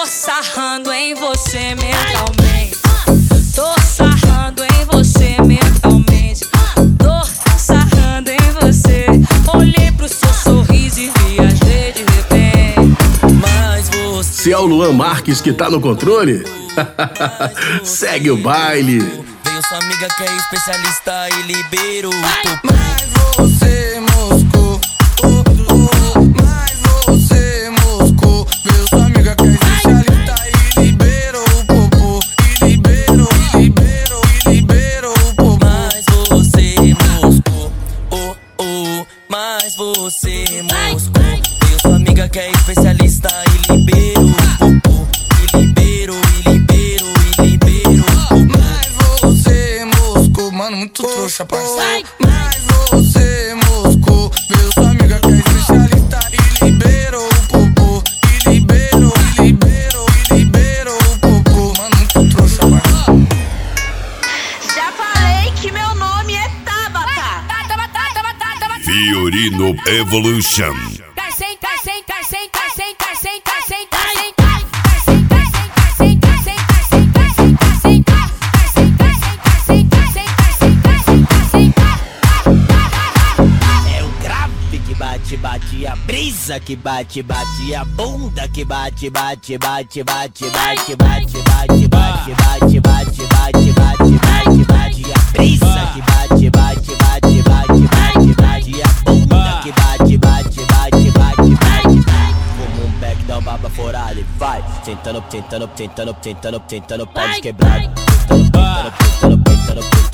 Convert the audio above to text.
Tô sarrando em você mentalmente. Tô sarrando em você mentalmente. Tô sarrando em você. Olhei pro seu sorriso e viajei de repente. Mas você... Se é o Luan Marques que tá no controle, segue o baile. Veio sua amiga que é especialista e libera o topo. Mas você moscou, mas você moscou. Veio sua amiga que é especialista e liberou o popô. E liberou o popô. Mas você moscou, mas você moscou. Veio sua amiga que é especialista e liberou o popô. E liberou o popô. Mas você moscou, mano, muito trouxa, parceiro. Mas você moscou. Veio sua amiga que é especialista e liberou o popô. E liberou o popô. Mano, muito trouxa, parceiro. Já falei que meu nome é Tabata. Fiorino Evolution. É o grave que bate, bate, a brisa que bate, bate, a bunda que bate, bate, bate, bate, bate, bate, bate, bate, bate, bate, bate, bate, bate, bate, a brisa que bate, bate, bate, bate, bate, bate, a bunda que bate, bate, bate, bate, bate, como um back da baba forada e vai tentando, tentando, tentando, tentando, tentando, pau de quebrado, tentando, tentando, tentando, tentando, tentando.